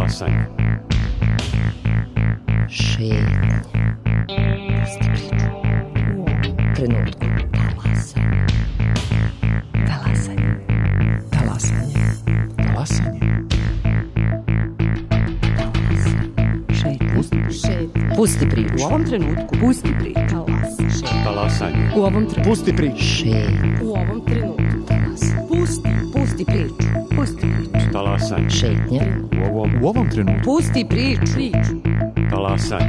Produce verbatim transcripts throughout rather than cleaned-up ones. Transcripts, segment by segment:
Talasanje. Šetnja. Trenutku. Talasanje. Talasanje. Talasanje. Talasanje. Pusti priču. U ovom trenutku. Pusti priču. Talasanje. U ovom trenutku. Pusti priču. Šetnja. U ovom trenutku. Pusti. Pusti priču. Pusti priču. Talasanje. Šetnja. U ovom, U ovom trenutku. Pusti priču. Priču. talasanje.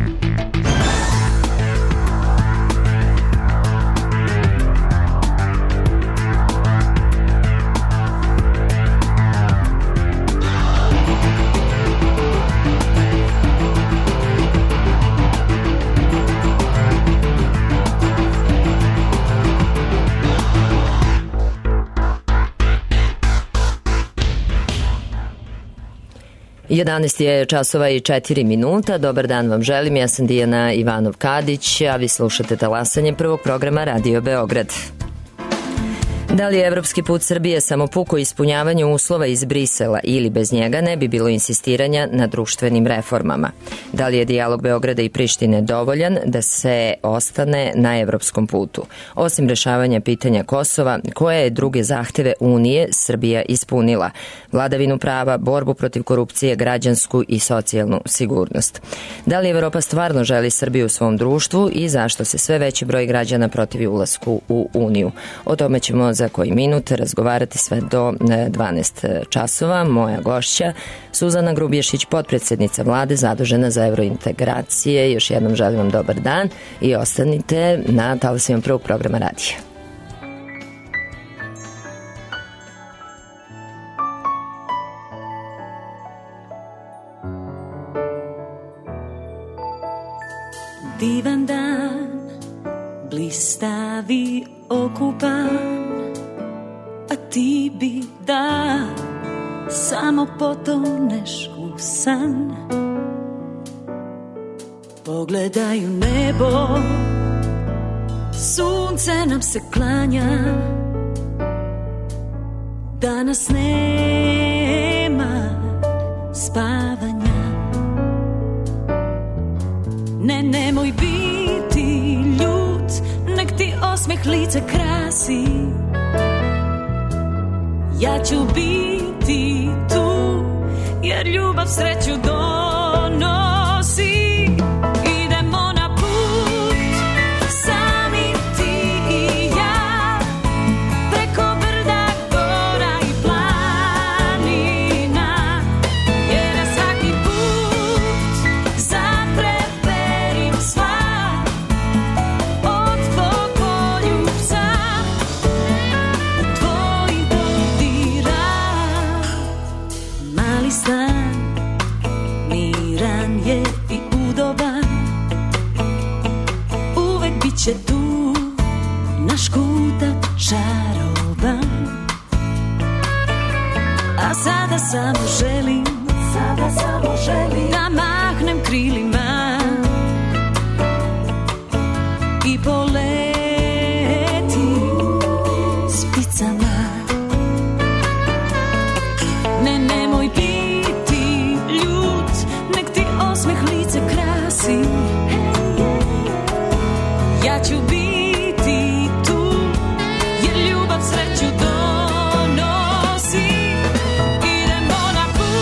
jedanaest je časova i četiri minuta. Dobar dan vam želim. Ja sam Dijana Ivanov-Kadić, a vi slušate Talasanje, prvog programa Radio Beograd. Da li je evropski put Srbije samo puko ispunjavanje uslova iz Brisela ili bez njega ne bi bilo insistiranja na društvenim reformama? Da li je dijalog Beograda i Prištine dovoljan da se ostane na evropskom putu? Osim rešavanja pitanja Kosova, koje je druge zahteve Unije Srbija ispunila? Vladavinu prava, borbu protiv korupcije, građansku i socijalnu sigurnost. Da li Evropa stvarno želi Srbiju u svom društvu i zašto se sve veći broj građana protivi ulasku u Uniju? O tome ćemo za koji minut razgovarati sve do dvanaest časova. Moja gošća Suzana Grubješić, potpredsednica vlade zadužena za evrointegracije. Još jednom želim vam dobar dan i ostanite na talasima prvog programa radija. Divan dan, blistavi okupan, a ti bi da samo potoneš u san. Pogledaj u nebo, sunce nam se klanja, danas nema spavanja. Ne, nemoj biti ljut, nek ti osmeh lice krasi. Ja ću biti tu, jer ljubav sreću donosi. Idemo na put, sami ti i ja, preko brda, gora i planina. Jer na svaki put zapreperim sva od tvog poljubca. Stan miran je i udoban, uvek bit će tu naš kutak čaroban. A sada samo želim, sada samo želim da mahnem krilima i poletim s pticama. Ne, nemoj biti ljut, nek ti osmeh lice krasi. Ja ću biti tu, jer ljubav sreću donosi. Idemo na put,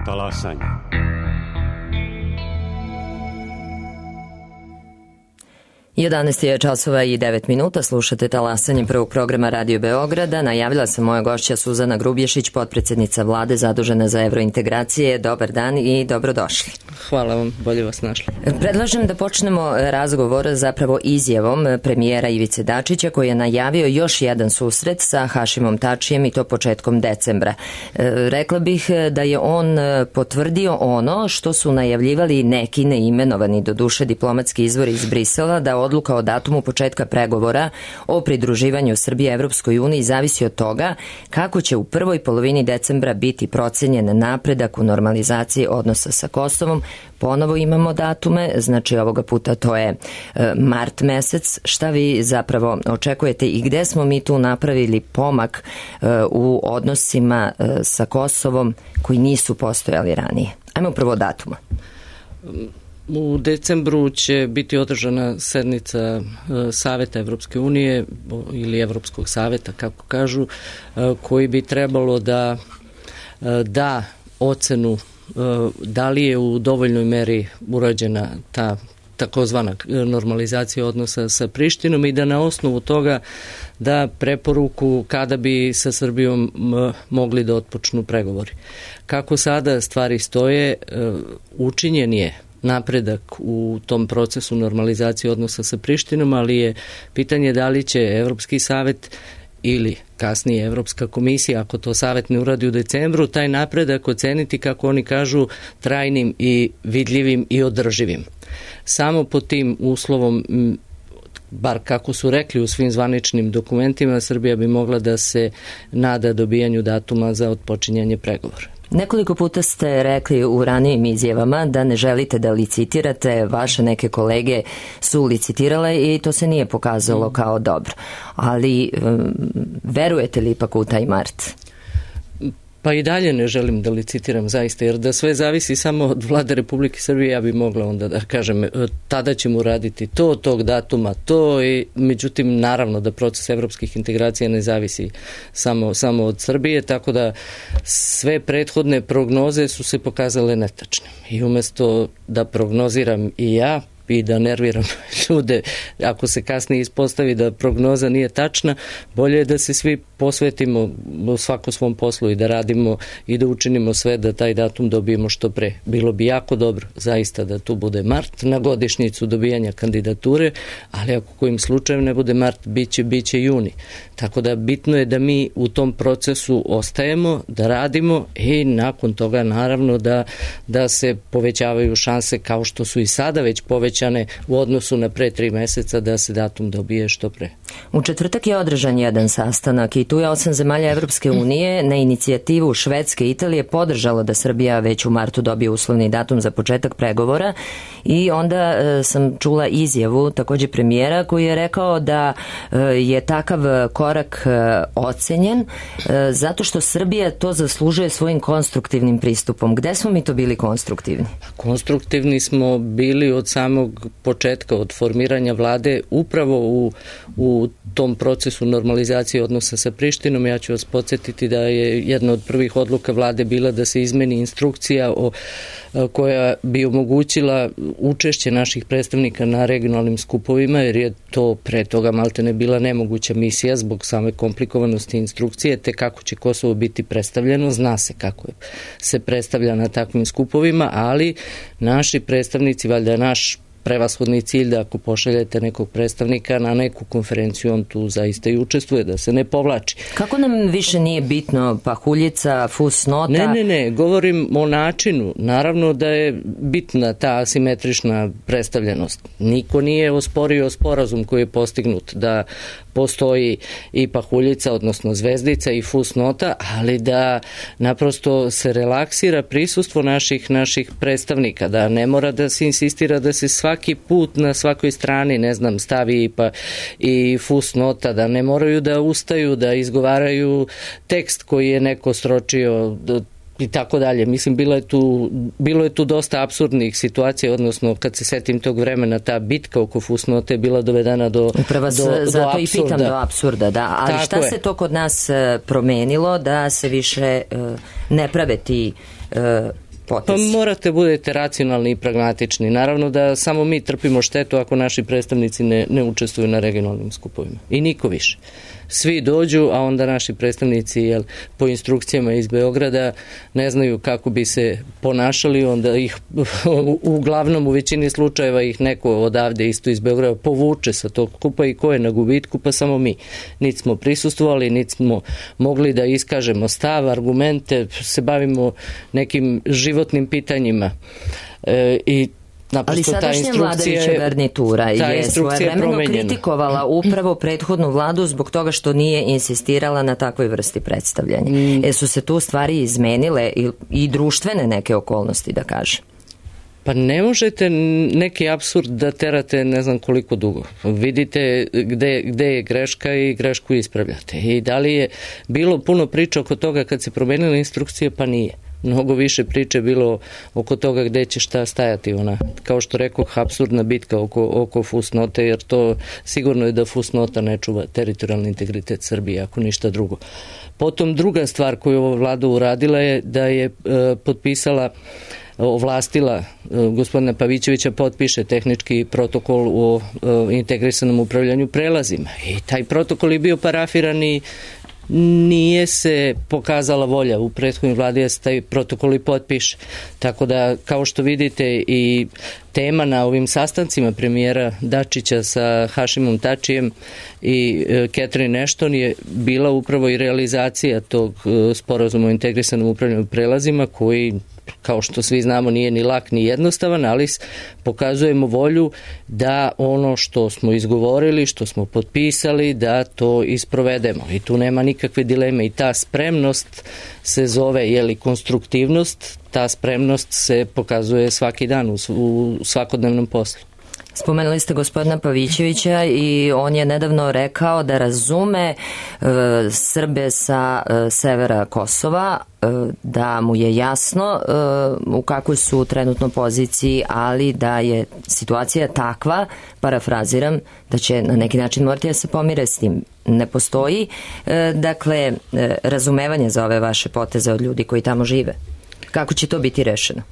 Talasanje. jedanaest je časova i devet minuta, slušate Talasanje prvog programa Radio Beograda. Najavila se moja gošća Suzana Grubješić, potpredsjednica vlade zadužena za evrointegracije. Dobar dan i dobrodošli. Hvala vam, bolje vas našli. Predlažem da počnemo razgovor zapravo izjavom premijera Ivice Dačića koji je najavio još jedan susret sa Hašimom Tačijem i to početkom decembra. Rekla bih da je on potvrdio ono što su najavljivali neki neimenovani doduše diplomatski izvori iz Brisela, da odluka o datumu početka pregovora o pridruživanju Srbije Evropskoj uniji zavisi od toga kako će u prvoj polovini decembra biti procenjen napredak u normalizaciji odnosa sa Kosovom. Ponovo imamo datume, znači ovoga puta to je mart mesec. Šta vi zapravo očekujete i gde smo mi tu napravili pomak u odnosima sa Kosovom koji nisu postojali ranije? Ajmo prvo datuma. U decembru će biti održana sednica Saveta Evropske unije ili Evropskog saveta, kako kažu, koji bi trebalo da da ocenu da li je u dovoljnoj meri urađena ta takozvana normalizacija odnosa sa Prištinom i da na osnovu toga da preporuku kada bi sa Srbijom mogli da otpočnu pregovori. Kako sada stvari stoje, učinjen je napredak u tom procesu normalizacije odnosa sa Prištinom, ali je pitanje da li će Evropski savet ili kasnije Evropska komisija, ako to savet ne uradi u decembru, taj napredak oceniti, kako oni kažu, trajnim i vidljivim i održivim. Samo pod tim uslovom, bar kako su rekli u svim zvaničnim dokumentima, Srbija bi mogla da se nada dobijanju datuma za otpočinjanje pregovora. Nekoliko puta ste rekli u ranijim izjavama da ne želite da licitirate, vaše neke kolege su licitirale i to se nije pokazalo kao dobro. Ali verujete li ipak u taj mart? Pa i dalje ne želim da licitiram zaista, jer da sve zavisi samo od vlade Republike Srbije, ja bi mogla onda da kažem tada ćemo raditi to, tog datuma to, i međutim naravno da proces evropskih integracija ne zavisi samo, samo od Srbije, tako da sve prethodne prognoze su se pokazale netačne. I umesto da prognoziram i ja, i da nerviram ljude ako se kasnije ispostavi da prognoza nije tačna, bolje je da se svi posvetimo svako svom poslu i da radimo i da učinimo sve da taj datum dobijemo što pre. Bilo bi jako dobro zaista da tu bude mart na godišnjicu dobijanja kandidature, ali ako kojim slučajem ne bude mart, biće, biće juni. Tako da bitno je da mi u tom procesu ostajemo, da radimo i nakon toga naravno da, da se povećavaju šanse kao što su i sada već povećane u odnosu na pre tri meseca da se datum dobije što pre. U četvrtak je održan jedan sastanak i tu je osam zemalja Evropske unije na inicijativu Švedske i Italije podržalo da Srbija već u martu dobije uslovni datum za početak pregovora i onda e, sam čula izjavu takođe premijera koji je rekao da e, je takav korak e, ocenjen e, zato što Srbija to zaslužuje svojim konstruktivnim pristupom. Gde smo mi to bili konstruktivni? Konstruktivni smo bili od samog početka, od formiranja vlade upravo u, u tom procesu normalizacije odnosa sa Prištinom. Ja ću vas podsjetiti da je jedna od prvih odluka vlade bila da se izmeni instrukcija o, koja bi omogućila učešće naših predstavnika na regionalnim skupovima, jer je to pre toga maltene bila nemoguća misija zbog same komplikovanosti instrukcije, te kako će Kosovo biti predstavljeno, zna se kako se predstavlja na takvim skupovima, ali naši predstavnici, valjda naš prevashodni cilj da ako pošaljete nekog predstavnika na neku konferenciju, on tu zaista i učestvuje, da se ne povlači. Kako nam više nije bitno pahuljica, fusnota? Ne, ne, ne, govorim o načinu. Naravno da je bitna ta asimetrična predstavljenost. Niko nije osporio sporazum koji je postignut, da postoji i pahuljica, odnosno zvezdica i fusnota, ali da naprosto se relaksira prisustvo naših naših predstavnika, da ne mora da se insistira da se svaki put na svakoj strani, ne znam, stavi pa i fusnota, da ne moraju da ustaju, da izgovaraju tekst koji je neko sročio i tako dalje. Mislim, bilo je tu, bilo je tu dosta apsurdnih situacija, odnosno kad se setim tog vremena, ta bitka oko fusnote je bila dovedena do, Upravo do, do zato apsurda. I pitam do apsurda, da. Ali tako šta je. Se to kod nas promenilo da se više uh, ne prave ti uh, potez? Pa morate budete racionalni i pragmatični. Naravno da samo mi trpimo štetu ako naši predstavnici ne, ne učestvuju na regionalnim skupovima. I niko više. Svi dođu, a onda naši predstavnici jel, po instrukcijama iz Beograda ne znaju kako bi se ponašali, onda ih uglavnom u većini slučajeva ih neko odavde isto iz Beograda povuče sa tog skupa i ko je na gubitku, pa samo mi. Niti smo prisustvovali, niti smo mogli da iskažemo stav, argumente, se bavimo nekim životnim pitanjima. E, i Ali sadašnja vladajuća garnitura je svojevremeno kritikovala upravo prethodnu vladu zbog toga što nije insistirala na takvoj vrsti predstavljanja. Mm. E su se tu stvari izmenile i, i društvene neke okolnosti, da kažem? Pa ne možete neki apsurd da terate ne znam koliko dugo. Vidite gde, gde je greška i grešku ispravljate. I da li je bilo puno priča oko toga kad se promenile instrukcije, pa nije. Mnogo više priče bilo oko toga gde će šta stajati ona. Kao što rekoh, apsurdna bitka oko, oko fusnote, jer to sigurno je da fusnota ne čuva teritorijalni integritet Srbije, ako ništa drugo. Potom druga stvar koju ova vlada uradila je da je e, potpisala ovlastila e, gospodina Pavićevića potpiše tehnički protokol o e, integrisanom upravljanju prelazima. I taj protokol je bio parafiran i nije se pokazala volja u prethodnoj vladi da se taj protokol i potpiše. Tako da, kao što vidite, i tema na ovim sastancima premijera Dačića sa Hašimom Tačijem i Catherine Ashton je bila upravo i realizacija tog sporazuma o integrisanom upravljanju prelazima, koji, kao što svi znamo, nije ni lak ni jednostavan, ali pokazujemo volju da ono što smo izgovorili, što smo potpisali, da to isprovedemo. I tu nema nikakve dileme i ta spremnost se zove, jeli, konstruktivnost, ta spremnost se pokazuje svaki dan u, u svakodnevnom poslu. Spomenuli ste gospodina Pavićevića i on je nedavno rekao da razume e, Srbe sa e, severa Kosova, e, da mu je jasno e, u kakvoj su trenutno poziciji, ali da je situacija takva, parafraziram, da će na neki način morati da se pomire s tim. Ne postoji, e, dakle, e, razumevanje za ove vaše poteze od ljudi koji tamo žive. Kako će to biti rešeno?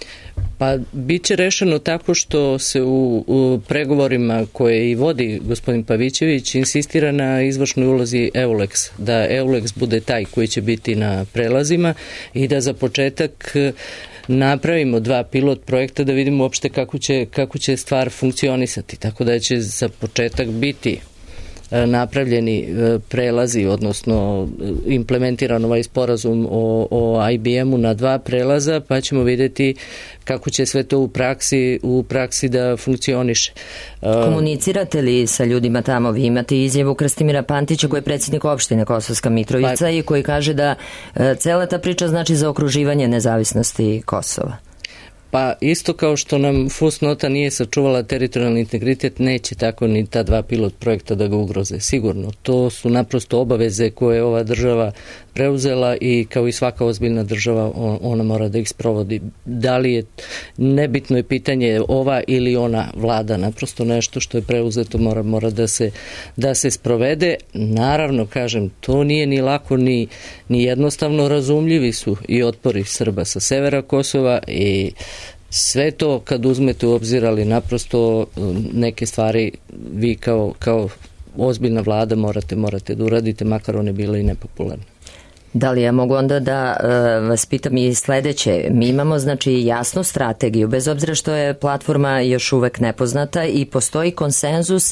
Pa bit će rešeno tako što se u, u pregovorima koje i vodi gospodin Pavićević insistira na izvršnoj ulozi EULEX, da EULEX bude taj koji će biti na prelazima i da za početak napravimo dva pilot projekta da vidimo uopšte kako će, kako će stvar funkcionisati. Tako da će za početak biti napravljeni prelazi, odnosno implementiran ovaj sporazum o, o I B M-u na dva prelaza, pa ćemo vidjeti kako će sve to u praksi, u praksi da funkcioniše. Komunicirate li sa ljudima tamo? Vi imate izjavu Krstimira Pantića, koji je predsjednik opštine Kosovska Mitrovica pa, i koji kaže da cela ta priča znači zaokruživanje nezavisnosti Kosova. Pa isto kao što nam fusnota nije sačuvala teritorijalni integritet, neće tako ni ta dva pilot projekta da ga ugroze. Sigurno. To su naprosto obaveze koje ova država preuzela i kao i svaka ozbiljna država ona mora da ih sprovodi. Da li je, nebitno je pitanje ova ili ona vlada, naprosto nešto što je preuzeto mora, mora da se, da se sprovede. Naravno, kažem, to nije ni lako ni, ni jednostavno, razumljivi su i otpori Srba sa severa Kosova i sve to kad uzmete u obzir, ali naprosto neke stvari vi kao, kao ozbiljna vlada morate, morate da uradite, makar one bile i nepopularne. Da li ja mogu onda da uh, vas pitam i sledeće? Mi imamo znači jasnu strategiju, bez obzira što je platforma još uvek nepoznata i postoji konsenzus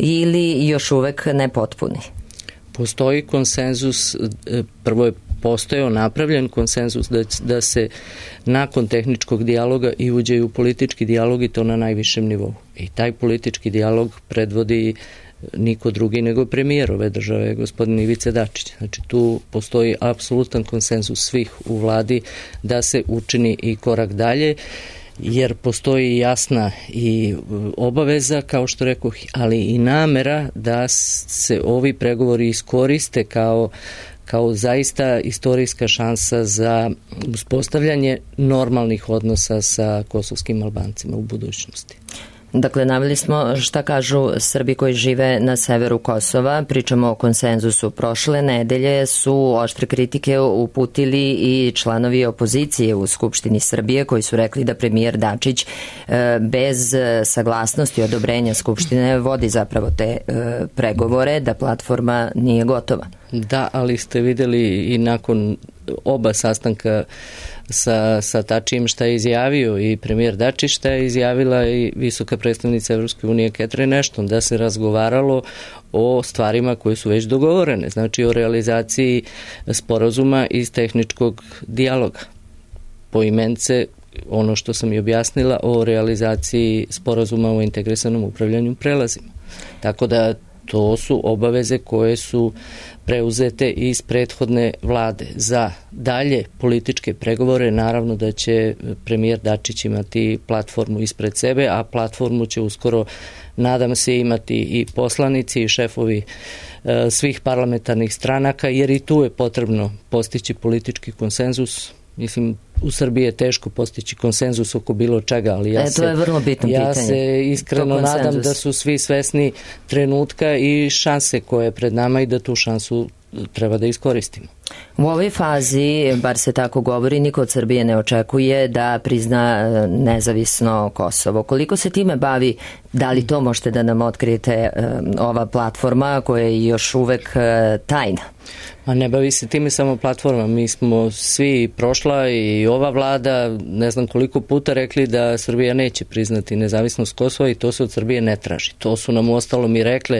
ili još uvek nepotpuni? Postoji konsenzus, prvo je postojao napravljen konsenzus da, da se nakon tehničkog dijaloga i uđe u politički dijalog i to na najvišem nivou. I taj politički dijalog predvodi niko drugi nego premijer ove države, gospodin Ivica Dačić. Znači tu postoji apsolutan konsenzus svih u vladi da se učini i korak dalje, jer postoji jasna i obaveza, kao što rekoh, ali i namera da se ovi pregovori iskoriste kao kao zaista istorijska šansa za uspostavljanje normalnih odnosa sa kosovskim Albancima u budućnosti. Dakle, naveli smo šta kažu Srbi koji žive na severu Kosova. Pričamo o konsenzusu. Prošle nedelje su oštre kritike uputili i članovi opozicije u Skupštini Srbije koji su rekli da premijer Dačić bez saglasnosti i odobrenja Skupštine vodi zapravo te pregovore, da platforma nije gotova. Da, ali ste videli i nakon oba sastanka sa, sa Tačijem šta je izjavio i premijer Dačić, šta je izjavila i visoka predstavnica Evropske unije Catherine Ashton, da se razgovaralo o stvarima koje su već dogovorene, znači o realizaciji sporazuma iz tehničkog dijaloga. Poimence ono što sam i objasnila o realizaciji sporazuma o integrisanom upravljanju prelazima. Tako da to su obaveze koje su preuzete iz prethodne vlade. Za dalje političke pregovore naravno da će premijer Dačić imati platformu ispred sebe, a platformu će uskoro, nadam se, imati i poslanici i šefovi e, svih parlamentarnih stranaka, jer i tu je potrebno postići politički konsenzus. Mislim, u Srbiji je teško postići konsenzus oko bilo čega, ali ja, e, to je vrlo bitno ja pitanje. se iskreno nadam da su svi svesni trenutka i šanse koje je pred nama i da tu šansu treba da iskoristimo. U ovoj fazi, bar se tako govori, niko od Srbije ne očekuje da prizna nezavisno Kosovo. Koliko se time bavi, da li to možete da nam otkrijete, ova platforma koja je još uvek tajna? Ma ne bavi se time samo platforma, mi smo svi prošla i ova vlada ne znam koliko puta rekli da Srbija neće priznati nezavisnost Kosova i to se od Srbije ne traži. To su nam uostalom i rekle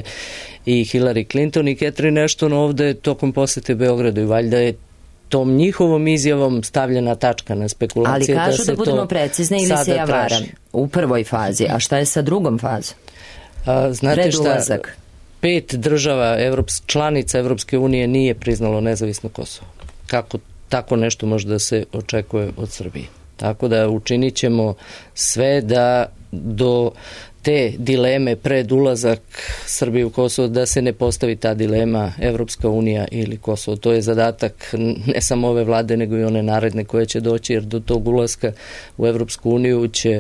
i Hillary Clinton i Catherine Ashton ovde tokom posete Beogradu i valjda je tom njihovom izjavom stavljena tačka na spekulacije. Ali kažu da, se da budemo precizni ili se ja varam u prvoj fazi, a šta je sa drugom fazom? A, znate Predulazak. šta, pet država Evrops, članica Evropske unije nije priznalo nezavisno Kosovo. Kako tako nešto može da se očekuje od Srbije? Tako da učinit ćemo sve da do te dileme pred ulazak Srbije u Kosovo, da se ne postavi ta dilema Evropska unija ili Kosovo. To je zadatak ne samo ove vlade, nego i one naredne koje će doći, jer do tog ulaska u Evropsku uniju će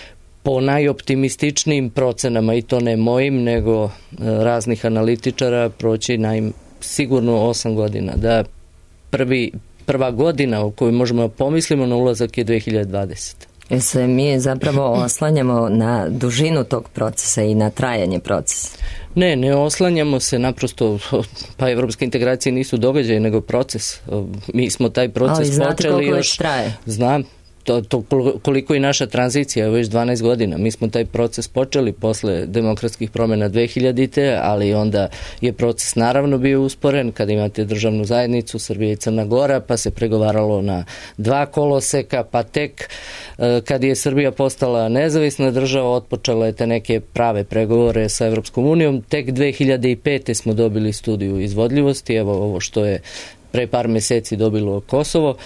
po najoptimističnijim procenama, i to ne mojim, nego raznih analitičara, proći najm sigurno osam godina. Da prvi, prva godina u kojoj možemo pomislimo na ulazak je dve hiljade dvadesete. Jer se mi zapravo oslanjamo na dužinu tog procesa i na trajanje procesa. Ne, ne oslanjamo se, naprosto, pa evropske integracije nisu događaj, nego proces. Mi smo taj proces počeli još... Ali znate koliko već traje? Znam. To, to koliko i naša tranzicija, već dvanaest godina. Mi smo taj proces počeli posle demokratskih promjena dve hiljadite, ali onda je proces naravno bio usporen kada imate državnu zajednicu Srbija i Crna Gora, pa se pregovaralo na dva koloseka, pa tek kad je Srbija postala nezavisna država, otpočela je te neke prave pregovore sa Evropskom unijom. Tek dve hiljade pete smo dobili studiju izvodljivosti, evo ovo što je pre par meseci dobilo Kosovo.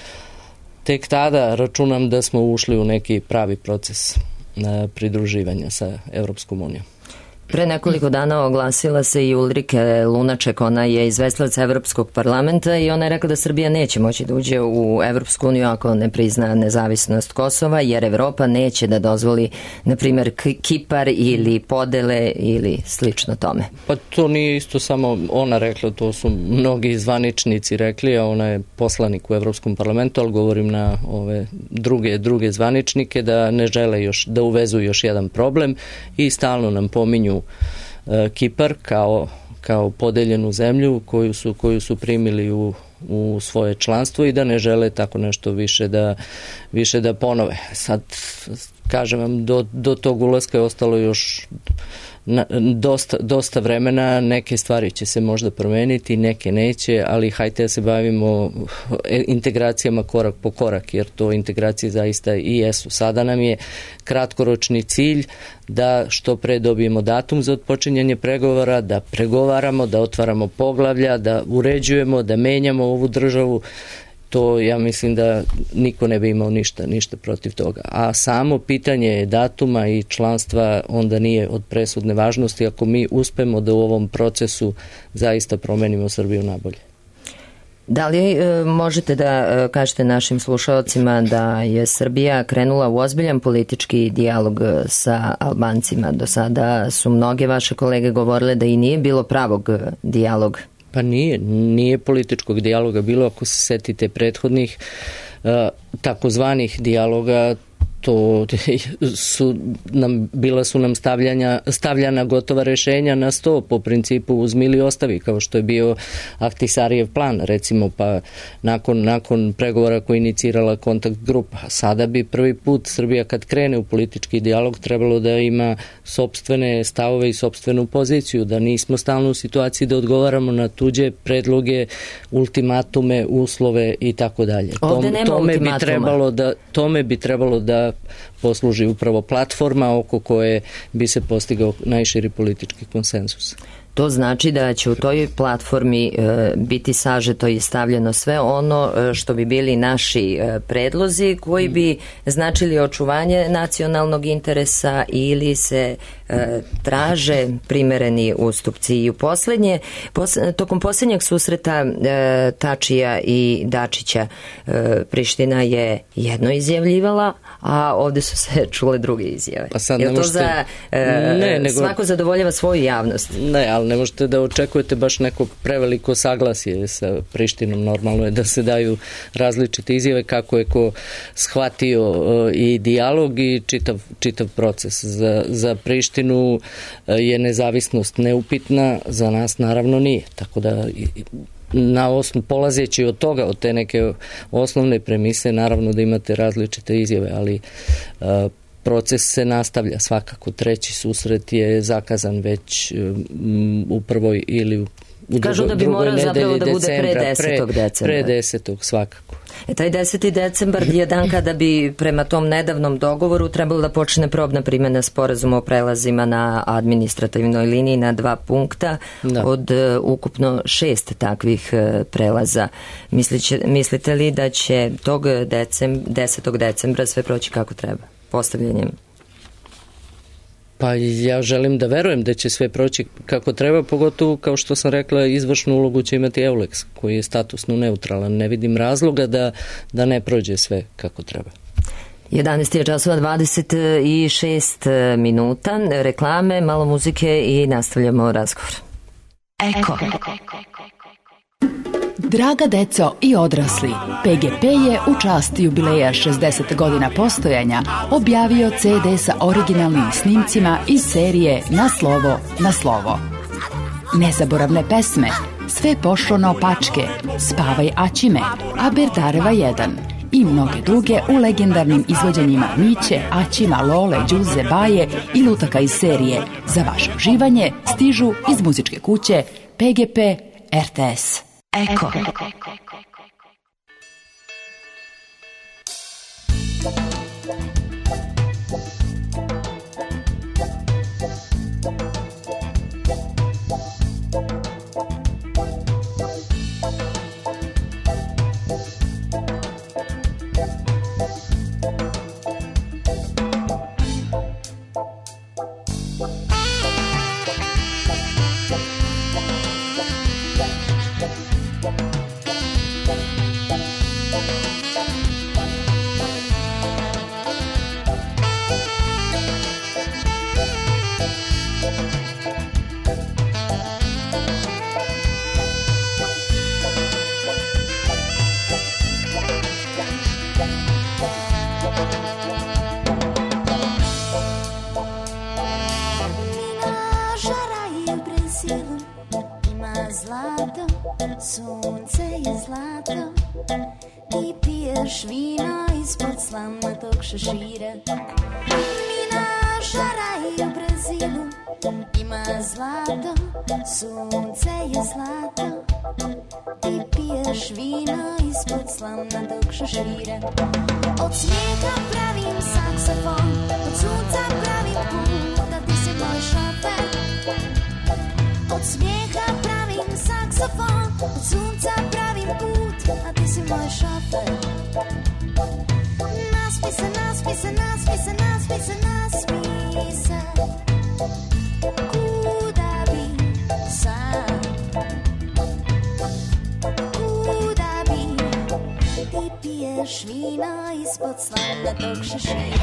Tek tada računam da smo ušli u neki pravi proces pridruživanja sa Evropskom unijom. Pre nekoliko dana oglasila se i Ulrike Lunaček, ona je izvestilac Evropskog parlamenta i ona je rekla da Srbija neće moći da uđe u Evropsku uniju ako ne prizna nezavisnost Kosova, jer Evropa neće da dozvoli, na primjer, Kipar ili podele ili slično tome. Pa to nije isto samo ona rekla, to su mnogi zvaničnici rekli, a ona je poslanik u Evropskom parlamentu, ali govorim na ove druge, druge zvaničnike da ne žele još, da uvezu još jedan problem i stalno nam pominju Kipar kao, kao podeljenu zemlju koju su, koju su primili u, u svoje članstvo i da ne žele tako nešto više da, više da ponove. Sad, kažem vam, do, do tog ulaska je ostalo još na, dosta, dosta vremena, neke stvari će se možda promeniti, neke neće, ali hajte da se bavimo integracijama korak po korak, jer to integracije zaista i jesu. Sada nam je kratkoročni cilj da što pre dobijemo datum za otpočinjanje pregovora, da pregovaramo, da otvaramo poglavlja, da uređujemo, da menjamo ovu državu. To ja mislim da niko ne bi imao ništa, ništa protiv toga. A samo pitanje datuma i članstva onda nije od presudne važnosti ako mi uspemo da u ovom procesu zaista promenimo Srbiju nabolje. Da li e, možete da e, kažete našim slušalcima da je Srbija krenula u ozbiljan politički dijalog sa Albancima? Do sada su mnoge vaše kolege govorile da i nije bilo pravog dijaloga. Pa nije, nije političkog dijaloga bilo, ako se setite prethodnih e, takozvanih dijaloga, to su nam, bila su nam stavljanja, stavljana gotova rešenja na sto po principu uzmi ili ostavi, kao što je bio Ahtisarijev plan, recimo, pa nakon, nakon pregovora koji inicirala kontakt grupa. Sada bi prvi put Srbija kad krene u politički dijalog trebalo da ima sopstvene stavove i sopstvenu poziciju, da nismo stalno u situaciji da odgovaramo na tuđe predloge, ultimatume, uslove i tako dalje. Ovde nema tome ultimatuma. Bi trebalo da, tome bi trebalo da posluži upravo platforma oko koje bi se postigao najširi politički konsenzus. To znači da će u toj platformi e, biti sažeto i stavljeno sve ono e, što bi bili naši e, predlozi koji bi značili očuvanje nacionalnog interesa ili se e, traže primereni ustupci. I u poslednje, pos, tokom poslednjeg susreta e, Tačija i Dačića e, Priština je jedno izjavljivala, a ovde su se čule druge izjave. Pa sad je to možete... za e, ne, nego... svako zadovoljava svoju javnost? Ne, ali ne možete da očekujete baš neko preveliko saglasje sa Prištinom. Normalno je da se daju različite izjave kako je ko shvatio i dijalog i čitav, čitav proces. Za, za Prištinu je nezavisnost neupitna, za nas naravno nije. Tako da na osnovu, polazeći od toga, od te neke osnovne premise, naravno da imate različite izjave, ali uh, proces se nastavlja svakako. Treći susret je zakazan već um, u prvoj ili u drugoj, kažu da bi morao zapravo da bude pre desetog decembra. Pre desetog svakako. E, taj deseti decembar je dan kada bi prema tom nedavnom dogovoru trebalo da počne probna primjena sporazuma o prelazima na administrativnoj liniji na dva punkta da. od uh, ukupno šest takvih uh, prelaza. Misliće, mislite li da će tog decem, desetog decembra sve proći kako treba? Postavljanjem? Pa ja želim da verujem da će sve proći kako treba, pogotovo kao što sam rekla, izvršnu ulogu će imati Euleks koji je statusno neutralan. Ne vidim razloga da, da ne prođe sve kako treba. jedanaest je časova dvadeset šest minuta, reklame, malo muzike i nastavljamo razgovor. Eko. Draga deco i odrasli, P G P je u čast jubileja šezdeset godina postojanja objavio ce de sa originalnim snimcima iz serije Na slovo, na slovo. Nezaboravne pesme, Sve pošlo naopačke, Spavaj Aćime, Aberdareva jedan i mnoge druge u legendarnim izvođenjima Miće, Aćima, Lole, Đuze, Baje i lutaka iz serije. Za vaše uživanje stižu iz muzičke kuće P G P R T S. Eko. Sunce je zlato i piješ vino ispod slamnatog šešira. Mina žara i u Brazilu ima zlato, sunce je zlato i piješ vino ispod slamnatog šešira. Od smijeha pravim saksofon, od sunca pravim put, a ti si moj šofer. Od smijeha pravim saksofon, od sunca pravim put, a ti si moj šofer. Naspi se, naspi se, naspi se, naspi se, naspi se. Kuda bi sad? Kuda ispod slavnatog šešira.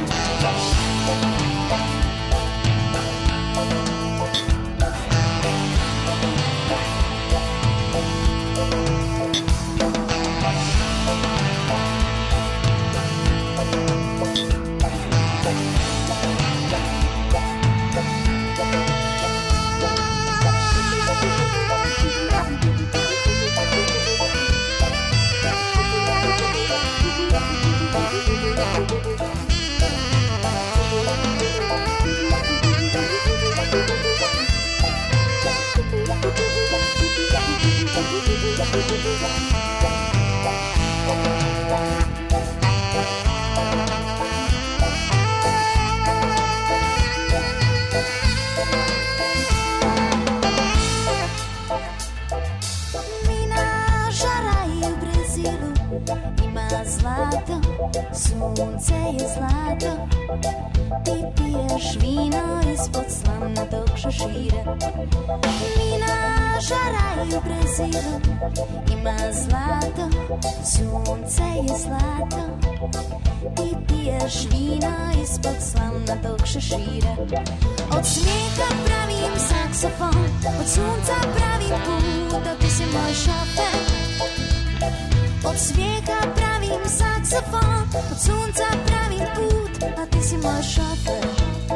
Sunce je zlato, ti piješ vino ispod slavnatog šešira. Mina žaraj u Brazilu, ima zlato, sunce je zlato, ti piješ vino ispod slavnatog šešira. Od smijeha pravim saksofon, od sunca pravim put, a ti si moj šofer. Od smijeha pravim saksofon, od sunca pravim put, a ti si moj šofer.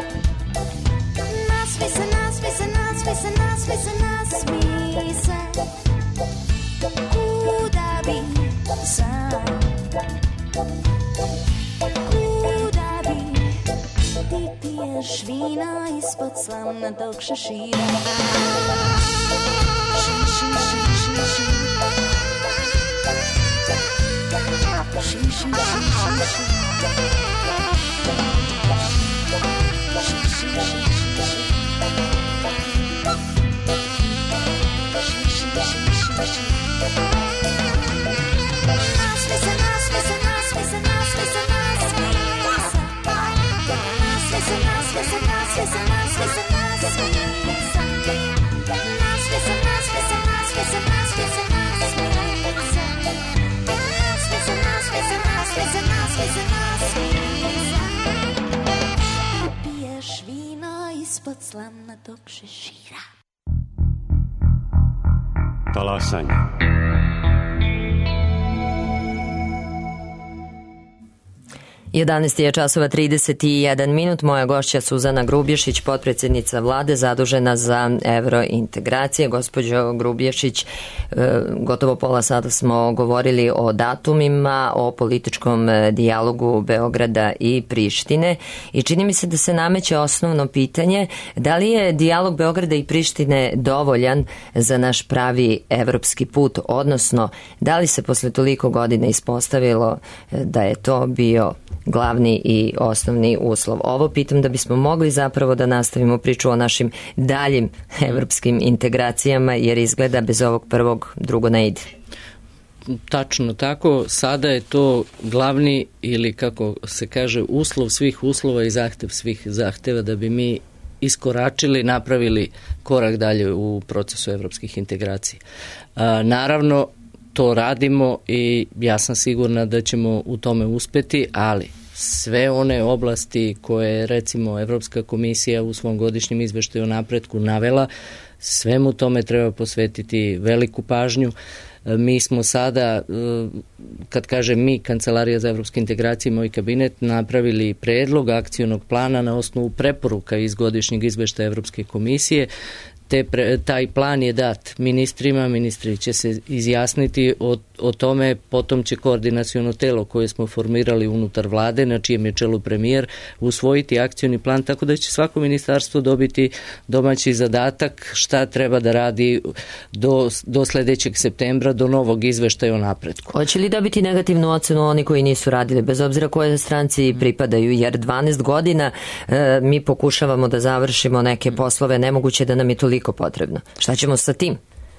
Nasmi se, nasmi se, nasmi se, nasmi se, nasmi se. Kuda bi sam, kuda bi ti piješ vino ispod slavnatog šešira. Ši, ši, ši, ši, ši. She, she, she, she, she. She, she, she, she, she. She, she, she, she, she. Nasmi se, nasmi se, nasmi se, nasmi se, nasmi se. Nasmi se, nasmi se, nasmi se, nasmi se, nasmi se. Nasmi se, nasmi se, nasmi se, nasmi se, nasmi se. Piješ vino ispod slavnatog šešira. Talasanje. jedanaest je časova trideset jedan minut. Moja gošća Suzana Grubješić, potpredsjednica vlade zadužena za evrointegracije. Gospođo Grubješić, gotovo pola sata smo govorili o datumima, o političkom dijalogu Beograda i Prištine i čini mi se da se nameće osnovno pitanje da li je dijalog Beograda i Prištine dovoljan za naš pravi evropski put, odnosno da li se posle toliko godina ispostavilo da je to bio glavni i osnovni uslov. Ovo pitam da bismo mogli zapravo da nastavimo priču o našim daljim evropskim integracijama, jer izgleda bez ovog prvog drugo ne ide. Tačno tako, sada je to glavni ili kako se kaže uslov svih uslova i zahtev svih zahteva da bi mi iskoračili, napravili korak dalje u procesu evropskih integracija. A, naravno, to radimo i ja sam sigurna da ćemo u tome uspeti, ali sve one oblasti koje recimo Evropska komisija u svom godišnjem izveštaju o napretku navela, svemu tome treba posvetiti veliku pažnju. Mi smo sada, kad kažem mi, Kancelarija za evropske integracije i moj kabinet, napravili predlog akcionog plana na osnovu preporuka iz godišnjeg izveštaja Evropske komisije. Te pre, taj plan je dat ministrima, ministri će se izjasniti o, o tome, potom će koordinaciono telo koje smo formirali unutar vlade, na čijem je čelu premijer, usvojiti akcioni plan, tako da će svako ministarstvo dobiti domaći zadatak šta treba da radi do, do sledećeg septembra, do novog izveštaja o napretku. Hoće li dobiti negativnu ocenu oni koji nisu radili, bez obzira koje stranci pripadaju, jer dvanaest godina e, mi pokušavamo da završimo neke poslove, nemoguće da nam je toliko potrebno. Šta ćemo sa tim?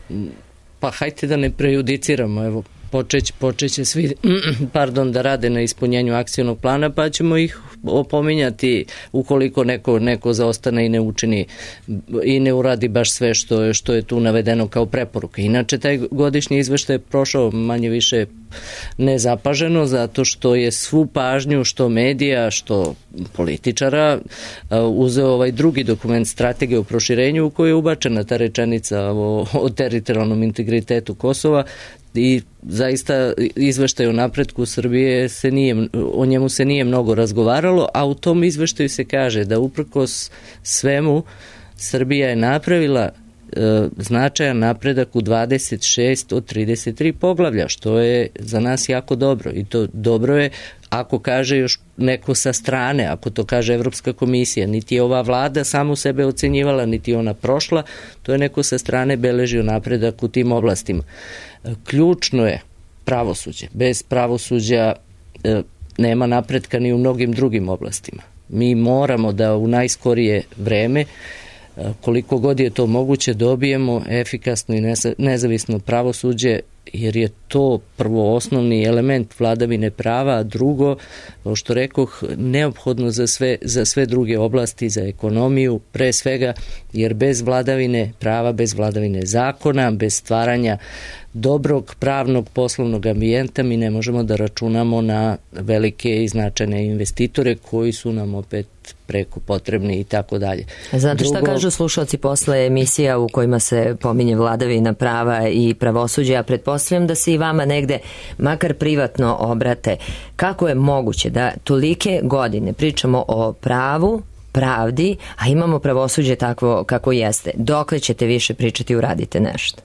Pa hajte da ne prejudiciramo, evo, počeć, počeće svi pardon, da rade na ispunjenju akcionog plana, pa ćemo ih opominjati ukoliko neko, neko zaostane i ne učini i ne uradi baš sve što je, što je tu navedeno kao preporuka. Inače, taj godišnji izveštaj je prošao manje više nezapaženo, zato što je svu pažnju što medija, što političara uzeo ovaj drugi dokument strategije o proširenju u kojoj je ubačena ta rečenica o, o teritorijalnom integritetu Kosova i zaista izveštaj o napretku Srbije se nije, o njemu se nije mnogo razgovaralo, a u tom izveštaju se kaže da uprkos svemu Srbija je napravila e, značajan napredak u dvadeset šest od trideset tri poglavlja, što je za nas jako dobro i to dobro je ako kaže još neko sa strane, ako to kaže Evropska komisija, niti je ova vlada samu sebe ocenjivala, niti je ona prošla, to je neko sa strane beležio napredak u tim oblastima. Ključno je pravosuđe. Bez pravosuđa e, nema napretka ni u mnogim drugim oblastima. Mi moramo da u najskorije vreme, koliko god je to moguće, dobijemo efikasno i nezavisno pravosuđe, jer je to prvo osnovni element vladavine prava, a drugo, kao što rekoh, neophodno za sve, za sve druge oblasti, za ekonomiju, pre svega, jer bez vladavine prava, bez vladavine zakona, bez stvaranja dobrog pravnog poslovnog ambijenta mi ne možemo da računamo na velike i značajne investitore koji su nam opet preko potrebni i tako dalje. Znate šta kažu slušalci posle emisija u kojima se pominje vladavina prava i pravosuđe, a pretpostavljam da se i vama negde makar privatno obrate. Kako je moguće da tolike godine pričamo o pravu, pravdi, a imamo pravosuđe takvo kako jeste? Dokle ćete više pričati, uradite nešto?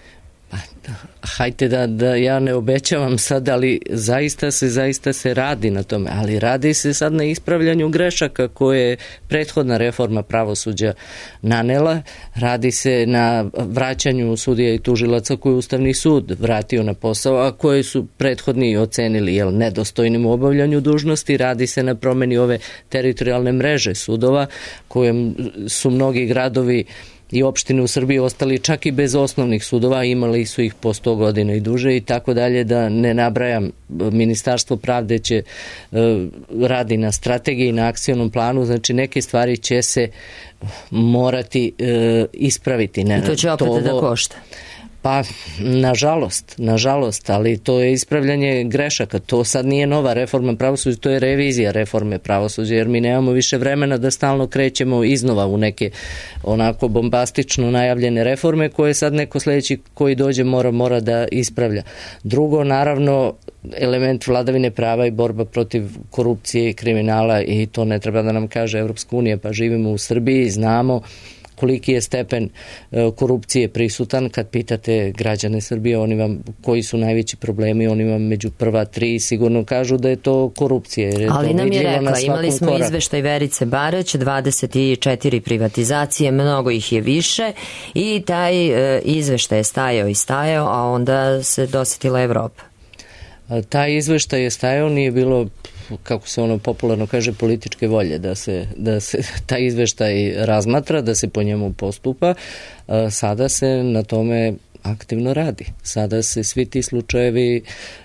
Hajte da, da ja ne obećavam sad, ali zaista se, zaista se radi na tome, ali radi se sad na ispravljanju grešaka koje je prethodna reforma pravosuđa nanela, radi se na vraćanju sudija i tužilaca koje je Ustavni sud vratio na posao, a koje su prethodni ocenili jel, nedostojnim u obavljanju dužnosti, radi se na promeni ove teritorijalne mreže sudova koje su mnogi gradovi i opštine u Srbiji ostali čak i bez osnovnih sudova, imali su ih po sto godina i duže i tako dalje, da ne nabrajam. Ministarstvo pravde će e, radi na strategiji, na akcionom planu, znači neke stvari će se morati e, ispraviti. Ne, I to će opet to, da košta. Pa, nažalost, nažalost, ali to je ispravljanje grešaka. To sad nije nova reforma pravosuđa, to je revizija reforme pravosuđa, jer mi nemamo više vremena da stalno krećemo iznova u neke onako bombastično najavljene reforme koje sad neko sledeći koji dođe mora, mora da ispravlja. Drugo, naravno, element vladavine prava i borba protiv korupcije i kriminala, i to ne treba da nam kaže Evropska unija, pa živimo u Srbiji, znamo koliki je stepen korupcije prisutan. Kad pitate građane Srbije, oni vam, koji su najveći problemi, oni vam među prva tri sigurno kažu da je to korupcija. Jer je Ali to nam je rekla, na imali smo korak. izveštaj Verice Barać, dvadeset četiri privatizacije, mnogo ih je više i taj e, izveštaj je stajao i stajao, a onda se dosetila Evropa. Taj izveštaj je stajao, nije bilo, kako se ono popularno kaže, političke volje da se, da se taj izveštaj razmatra, da se po njemu postupa. Sada se na tome aktivno radi. Sada se svi ti slučajevi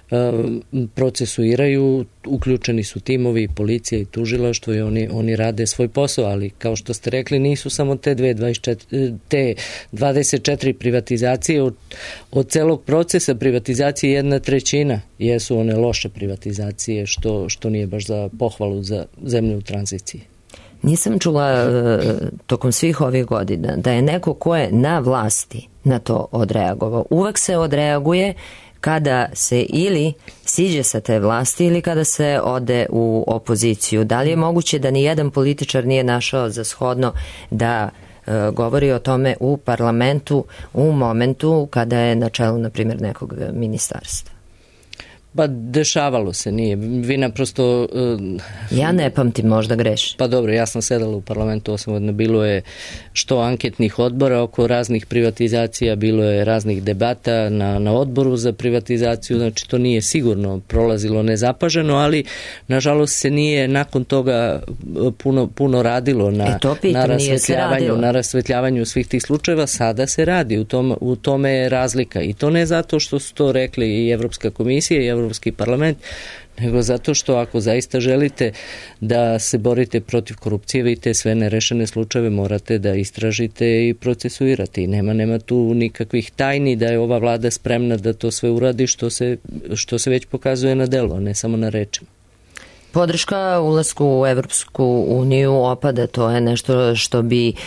procesuiraju, uključeni su timovi, policija i tužilaštvo i oni, oni rade svoj posao, ali kao što ste rekli, nisu samo te, dve, dvadeset četiri, te dvadeset četiri privatizacije. Od, od celog procesa privatizacije jedna trećina jesu one loše privatizacije, što, što nije baš za pohvalu za zemlju u tranziciji. Nisam čula tokom svih ovih godina da je neko ko je na vlasti na to odreagovao. Uvek se odreaguje kada se ili siđe sa te vlasti ili kada se ode u opoziciju. Da li je moguće da ni jedan političar nije našao za shodno da e, govori o tome u parlamentu u momentu kada je na čelu, na primjer, nekog ministarstva? Pa dešavalo se, nije. Vi naprosto... Uh, ja ne pamtim, možda greš. Pa dobro, ja sam sedala u parlamentu osam godina, bilo je što anketnih odbora oko raznih privatizacija, bilo je raznih debata na, na odboru za privatizaciju, znači to nije sigurno prolazilo nezapaženo, ali nažalost se nije nakon toga puno, puno radilo na, e to pitam, na rasvetljavanju, na rasvetljavanju svih tih slučajeva. Sada se radi, u, tom, u tome je razlika i to ne zato što su to rekli i Evropska komisija i Evropski parlament, nego zato što ako zaista želite da se borite protiv korupcije, vi te sve nerešene slučajeve morate da istražite i procesuirate. I nema, nema tu nikakvih tajni da je ova vlada spremna da to sve uradi što se, što se već pokazuje na delu, a ne samo na rečima. Podrška ulasku u Evropsku uniju opada, to je nešto što bi e,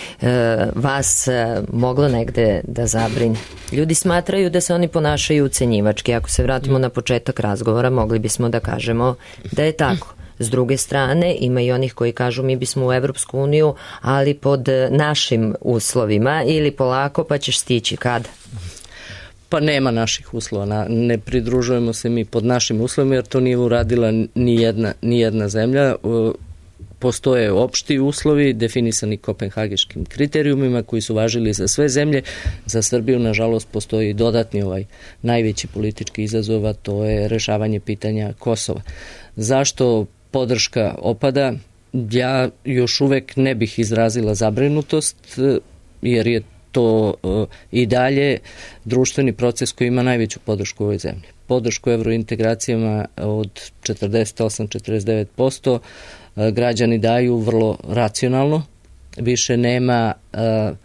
vas e, moglo negde da zabrine. Ljudi smatraju da se oni ponašaju ucenjivački. Ako se vratimo na početak razgovora, mogli bismo da kažemo da je tako. S druge strane, ima i onih koji kažu mi bismo u Evropsku uniju, ali pod našim uslovima ili polako pa ćeš stići kada? Pa nema naših uslova, ne pridružujemo se mi pod našim uslovima jer to nije uradila ni jedna, ni jedna zemlja. Postoje opšti uslovi definisani kopenhagiškim kriterijumima koji su važili za sve zemlje. Za Srbiju, nažalost, postoji dodatni ovaj najveći politički izazov, a to je rešavanje pitanja Kosova. Zašto podrška opada? Ja još uvek ne bih izrazila zabrinutost jer je to uh, i dalje društveni proces koji ima najveću podršku u ovoj zemlji. Podršku evrointegracijama od četrdeset osam do četrdeset devet posto uh, građani daju vrlo racionalno. Više nema uh,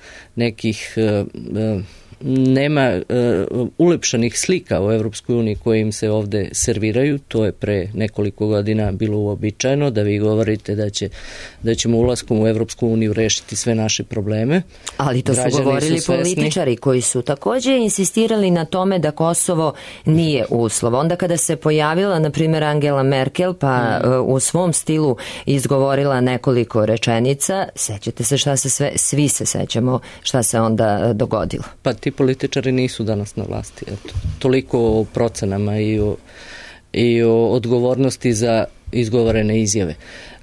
nekih uh, uh, nema uh, ulepšanih slika u Evropskoj uniji koje im se ovde serviraju. To je pre nekoliko godina bilo uobičajeno da vi govorite da će da ćemo ulaskom u Evropsku uniju rešiti sve naše probleme. Ali to su Građani govorili su političari koji su takođe insistirali na tome da Kosovo nije uslov. Onda kada se pojavila, na primjer, Angela Merkel, pa mm. uh, u svom stilu izgovorila nekoliko rečenica, sećate se šta se sve, svi se sećamo šta se onda uh, dogodilo. Pa ti političari nisu danas na vlasti. Eto, toliko o procenama i o, i o odgovornosti za izgovorene izjave.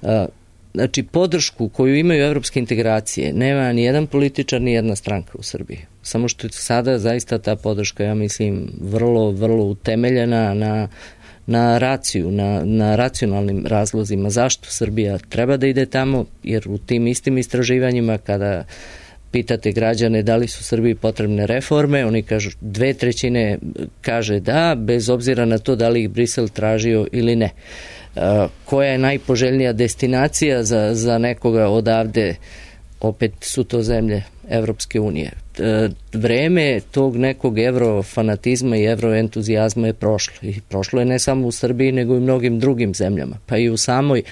Znači, podršku koju imaju evropske integracije nema ni jedan političar, ni jedna stranka u Srbiji. Samo što je sada zaista ta podrška, ja mislim, vrlo, vrlo utemeljena na na raciju, na, na racionalnim razlozima zašto Srbija treba da ide tamo, jer u tim istim istraživanjima kada pitate građane da li su Srbiji potrebne reforme, oni kažu dve trećine kaže da, bez obzira na to da li ih Brisel tražio ili ne. Uh, koja je najpoželjnija destinacija za, za nekoga odavde? Opet su to zemlje Evropske unije. Uh, vreme tog nekog evrofanatizma i evroentuzijazma je prošlo. I prošlo je ne samo u Srbiji, nego i u mnogim drugim zemljama. Pa i u samoj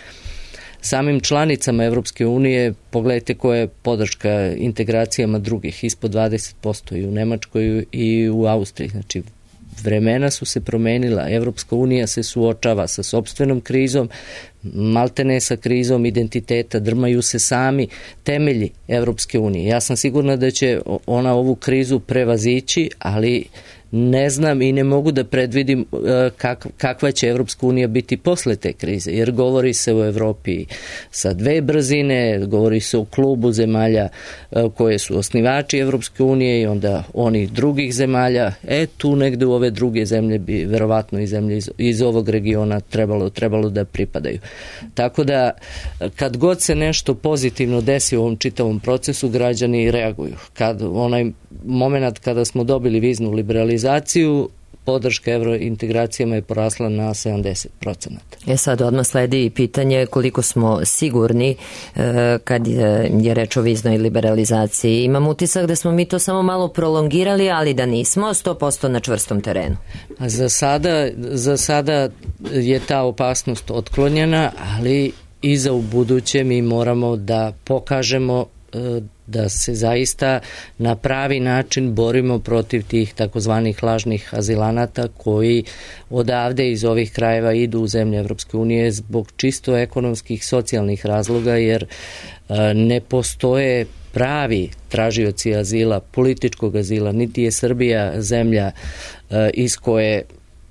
samim članicama Evropske unije, pogledajte koja je podrška integracijama drugih, ispod dvadeset posto i u Nemačkoj i u Austriji. Znači, vremena su se promenila, Evropska unija se suočava sa sopstvenom krizom, maltene sa krizom identiteta, drmaju se sami temelji Evropske unije. Ja sam sigurna da će ona ovu krizu prevazići, ali ne znam i ne mogu da predvidim kak, kakva će Evropska unija biti posle te krize, jer govori se u Evropi sa dve brzine, govori se o klubu zemalja koje su osnivači Evropske unije i onda onih drugih zemalja, e tu negde u ove druge zemlje bi verovatno i zemlje iz, iz ovog regiona trebalo, trebalo da pripadaju. Tako da kad god se nešto pozitivno desi u ovom čitavom procesu, građani reaguju. Kad onaj moment kada smo dobili viznu liberalizaciju, podrška evrointegracijama je porasla na sedamdeset procenata. E sad odmah sledi i pitanje koliko smo sigurni e, kad je, je reč o viznoj liberalizaciji. Imam utisak da smo mi to samo malo prolongirali, ali da nismo sto posto na čvrstom terenu. A za sada, za sada je ta opasnost otklonjena, ali i za u buduće mi moramo da pokažemo e, da se zaista na pravi način borimo protiv tih takozvanih lažnih azilanata koji odavde iz ovih krajeva idu u zemlje Evropske unije zbog čisto ekonomskih, socijalnih razloga, jer ne postoje pravi tražioci azila, političkog azila, niti je Srbija zemlja iz koje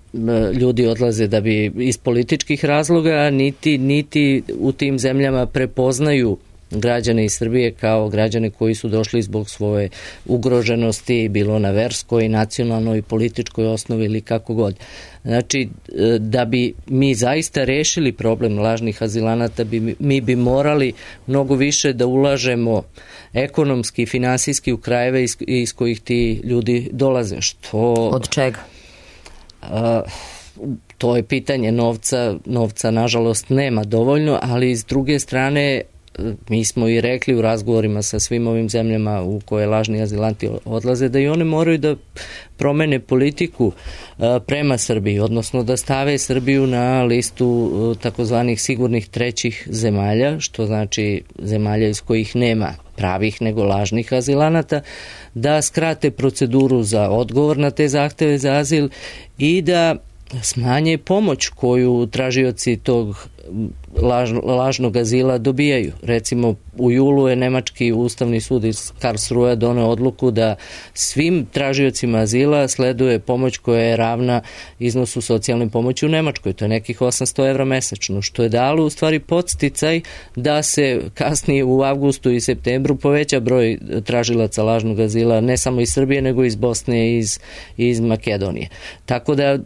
ljudi odlaze da bi iz političkih razloga, niti, niti u tim zemljama prepoznaju građane iz Srbije kao građane koji su došli zbog svoje ugroženosti, bilo na verskoj, nacionalnoj, političkoj osnovi ili kako god. Znači, da bi mi zaista rešili problem lažnih azilanata, bi, mi bi morali mnogo više da ulažemo ekonomski i finansijski u krajeve iz, iz kojih ti ljudi dolaze. Što, od čega? A, to je pitanje novca, novca nažalost nema dovoljno, ali s druge strane mi smo i rekli u razgovorima sa svim ovim zemljama u koje lažni azilanti odlaze da i one moraju da promene politiku prema Srbiji, odnosno da stave Srbiju na listu takozvanih sigurnih trećih zemalja, što znači zemalja iz kojih nema pravih nego lažnih azilanata, da skrate proceduru za odgovor na te zahteve za azil i da smanje pomoć koju tražioci tog lažno, lažnog azila dobijaju. Recimo, u julu je Nemački ustavni sud iz Karlsruhe doneo odluku da svim tražiocima azila sleduje pomoć koja je ravna iznosu socijalne pomoći u Nemačkoj. To je nekih osamsto evra mesečno, što je dalo u stvari podsticaj da se kasnije u avgustu i septembru poveća broj tražilaca lažnog azila, ne samo iz Srbije, nego iz Bosne i iz, iz Makedonije. Tako da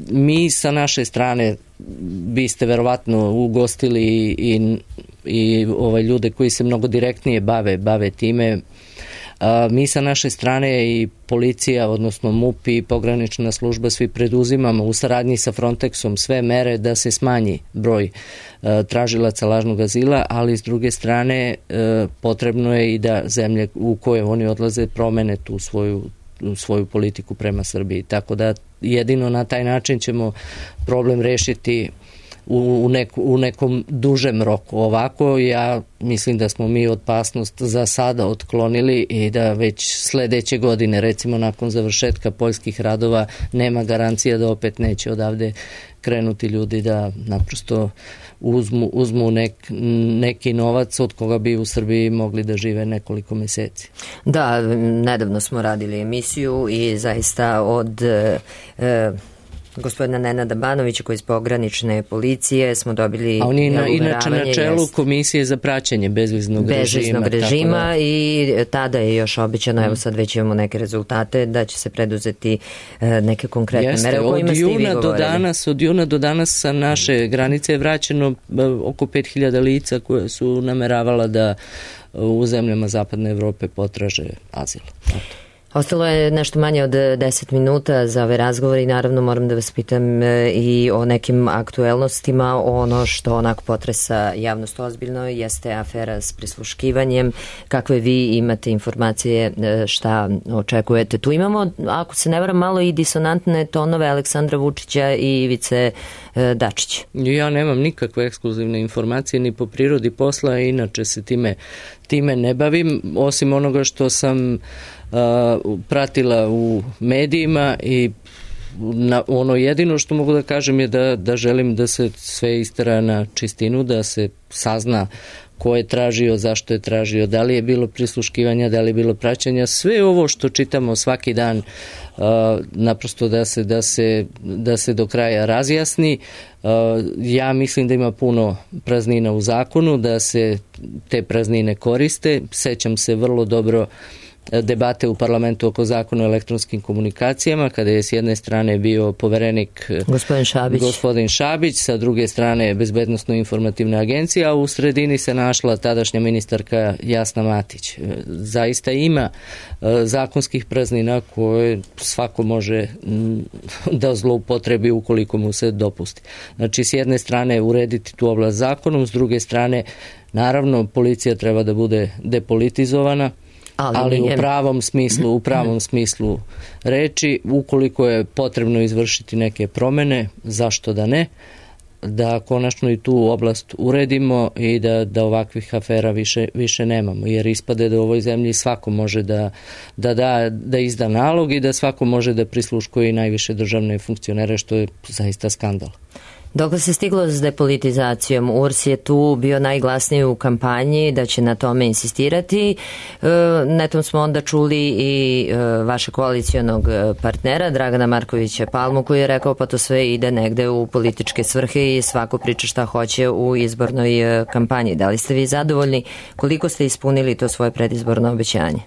mi sa naše strane biste verovatno ugostili i, i, i ovaj, ljude koji se mnogo direktnije bave, bave time. A, mi sa naše strane i policija, odnosno MUP i pogranična služba, svi preduzimamo u saradnji sa Frontexom sve mere da se smanji broj a, tražilaca lažnog azila, ali s druge strane a, potrebno je i da zemlje u koje oni odlaze promene tu svoju svoju politiku prema Srbiji. Tako da jedino na taj način ćemo problem rešiti u, u, neku, u nekom dužem roku. Ovako ja mislim da smo mi opasnost za sada otklonili i da već sledeće godine, recimo nakon završetka poljskih radova, nema garancija da opet neće odavde krenuti ljudi da naprosto uzmu, uzmu nek, neki novac od koga bi u Srbiji mogli da žive nekoliko meseci. Da, nedavno smo radili emisiju i zaista od e, gospodina Nenada Banovića koji iz pogranične policije smo dobili. A on je na, inače na čelu jest, Komisije za praćenje bezviznog, bezviznog režima, režima da, i tada je još obećano, mm. evo sad već imamo neke rezultate, da će se preduzeti e, neke konkretne jeste, mere o kojima ste i vi govorili. Do danas, od juna do danas sa naše granice je vraćeno oko pet hiljada lica koje su nameravala da u zemljama Zapadne Evrope potraže azil. Ostalo je nešto manje od deset minuta za ove razgovore i naravno moram da vas pitam i o nekim aktuelnostima. Ono što onako potresa javnost ozbiljno jeste afera s prisluškivanjem. Kakve vi imate informacije, šta očekujete? Tu imamo, ako se ne varam, malo i disonantne tonove Aleksandra Vučića i Ivice Dačića. Ja nemam nikakve ekskluzivne informacije ni po prirodi posla, inače se time, time ne bavim, osim onoga što sam Uh, pratila u medijima i na, ono jedino što mogu da kažem je da, da želim da se sve istera na čistinu, da se sazna ko je tražio, zašto je tražio, da li je bilo prisluškivanja, da li je bilo praćenja, sve ovo što čitamo svaki dan uh, naprosto da se, da, se, da se do kraja razjasni. Uh, ja mislim da ima puno praznina u zakonu, da se te praznine koriste. Sećam se vrlo dobro debate u parlamentu oko zakona o elektronskim komunikacijama, kada je s jedne strane bio poverenik gospodin Šabić, gospodin Šabić, sa druge strane bezbednosno-informativna agencija, a u sredini se našla tadašnja ministarka Jasna Matić. Zaista ima zakonskih praznina koje svako može da zloupotrebi ukoliko mu se dopusti. Znači, s jedne strane urediti tu oblast zakonom, s druge strane, naravno, policija treba da bude depolitizovana, ali, ali u pravom smislu, u pravom smislu reči, ukoliko je potrebno izvršiti neke promene, zašto da ne, da konačno i tu oblast uredimo i da, da ovakvih afera više, više nemamo, jer ispade da u ovoj zemlji svako može da, da, da, da izda nalog i da svako može da prisluškuje i najviše državne funkcionere, što je zaista skandal. Dokle se stiglo s depolitizacijom? U R S je tu bio najglasniji u kampanji da će na tome insistirati. Netom smo onda čuli i vašeg koalicijonog partnera Dragana Markovića Palmu, koji je rekao pa to sve ide negde u političke svrhe i svako priča šta hoće u izbornoj kampanji. Da li ste vi zadovoljni? Koliko ste ispunili to svoje predizborno obećanje?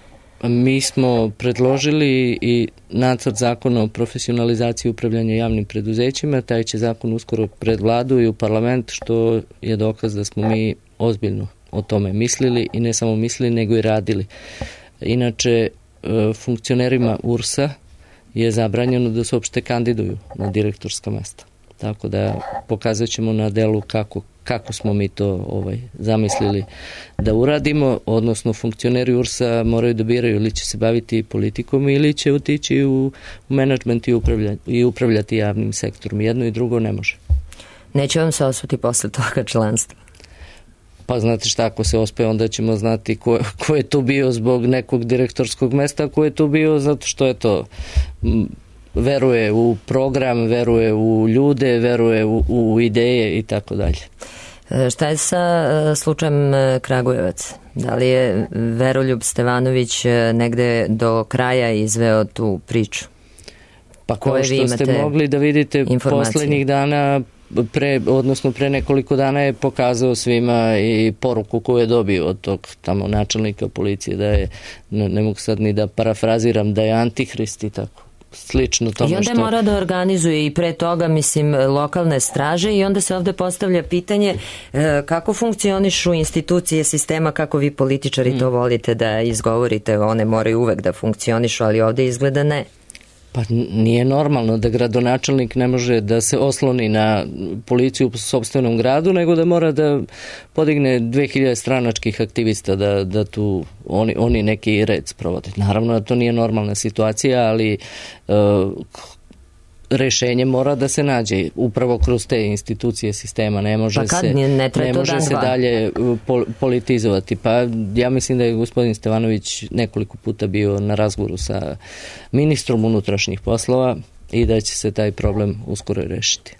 Mi smo predložili i nacrt zakona o profesionalizaciji upravljanja javnim preduzećima. Taj će zakon uskoro pred vladu i u parlament, što je dokaz da smo mi ozbiljno o tome mislili i ne samo mislili, nego i radili. Inače, funkcionerima U R S-a je zabranjeno da se uopšte kandiduju na direktorska mesta. Tako da pokazat ćemo na delu kako, kako smo mi to ovaj, zamislili da uradimo, odnosno funkcioneri U R S-a moraju da biraju ili će se baviti politikom ili će otići u, u menadžment i, upravlja, i upravljati javnim sektorom. Jedno i drugo ne može. Neće vam se osvati posle toga članstva? Pa znate šta, ako se ospe, onda ćemo znati ko, ko je tu bio zbog nekog direktorskog mesta, ko je tu bio zato što je to veruje u program, veruje u ljude, veruje u, u ideje i tako dalje. Šta je sa slučajem Kragujevac? Da li je Veroljub Stevanović negde do kraja izveo tu priču? Pa kao što ste mogli da vidite poslednjih dana, pre, odnosno pre nekoliko dana je pokazao svima i poruku koju je dobio od tog tamo načelnika policije, da je, ne, ne mogu sad ni da parafraziram, da je antihrist i tako. Slično tome I onda što... mora da organizuje i pre toga, mislim, lokalne straže i onda se ovde postavlja pitanje e, kako funkcionišu institucije sistema, kako vi političari mm. to volite da izgovorite, one moraju uvek da funkcionišu, ali ovde izgleda ne. Pa nije normalno da gradonačelnik ne može da se osloni na policiju u sopstvenom gradu, nego da mora da podigne dve hiljade stranačkih aktivista da, da tu oni, oni neki red sprovode. Naravno da to nije normalna situacija, ali uh, rešenje mora da se nađe upravo kroz te institucije sistema. Ne može pa kad, se, ne ne može se dalje politizovati. Pa ja mislim da je gospodin Stevanović nekoliko puta bio na razgovoru sa ministrom unutrašnjih poslova i da će se taj problem uskoro rešiti.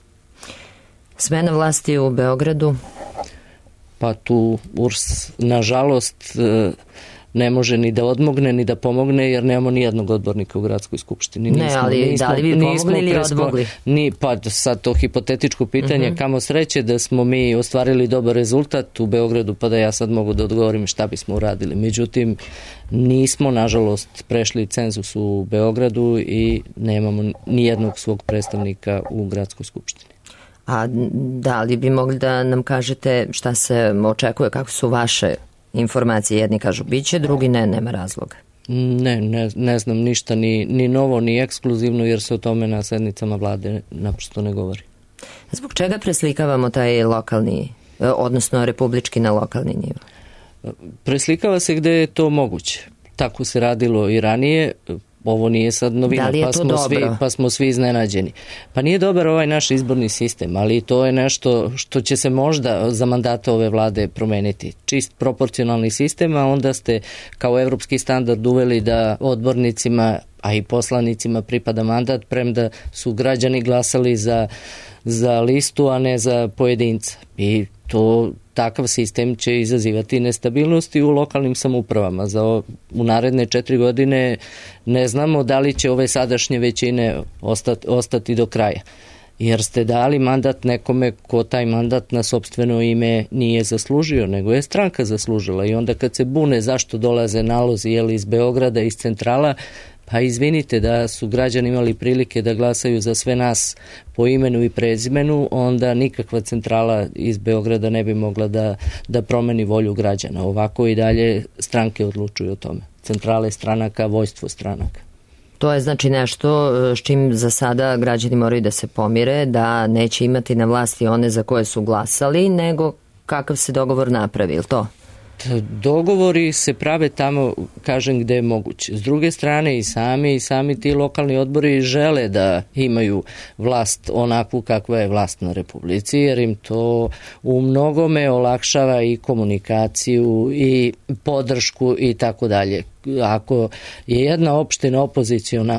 Smena vlasti u Beogradu? Pa tu U R S nažalost ne može ni da odmogne, ni da pomogne, jer nemamo ni jednog odbornika u gradskoj skupštini. Ne, nismo, ali nismo, da li bi pomogli ili prespo, odmogli? Ni, pa sad to hipotetičko pitanje, uh-huh. kamo sreće da smo mi ostvarili dobar rezultat u Beogradu, pa da ja sad mogu da odgovorim šta bismo uradili. Međutim, nismo, nažalost, prešli cenzus u Beogradu i nemamo ni jednog svog predstavnika u gradskoj skupštini. A da li bi mogli da nam kažete šta se očekuje, kako su vaše informacije? Jedni kažu biće, drugi ne, nema razloga. Ne, ne, ne znam ništa, ni, ni novo, ni ekskluzivno, jer se o tome na sednicama vlade naprosto ne govori. Zbog čega preslikavamo taj lokalni, odnosno republički na lokalni nivo? Preslikava se gde je to moguće. Tako se radilo i ranije. Ovo nije sad novina, da pa smo, svi, pa smo svi iznenađeni. Pa nije dobar ovaj naš izborni sistem, ali to je nešto što će se možda za mandata ove vlade promeniti. Čist proporcionalni sistem, a onda ste kao evropski standard uveli da odbornicima, a i poslanicima pripada mandat, premda su građani glasali za, za listu, a ne za pojedinca. I to takav sistem će izazivati nestabilnosti u lokalnim samoupravama. Za u naredne četiri godine ne znamo da li će ove sadašnje većine ostati, ostati do kraja. Jer ste dali mandat nekome ko taj mandat na sopstveno ime nije zaslužio, nego je stranka zaslužila. I onda kad se bune zašto dolaze nalozi jeli, iz Beograda, iz centrala, pa izvinite da su građani imali prilike da glasaju za sve nas po imenu i prezimenu, onda nikakva centrala iz Beograda ne bi mogla da, da promeni volju građana. Ovako i dalje stranke odlučuju o tome. Centrale stranaka, vojstvo stranaka. To je znači nešto s čim za sada građani moraju da se pomire, da neće imati na vlasti one za koje su glasali, nego kakav se dogovor napravi, ili to? Dogovori se prave tamo, kažem, gde je moguće. S druge strane i sami i sami ti lokalni odbori žele da imaju vlast onakvu kakva je vlast na Republici, jer im to u mnogome olakšava i komunikaciju i podršku i tako dalje. Ako je jedna opština opoziciona,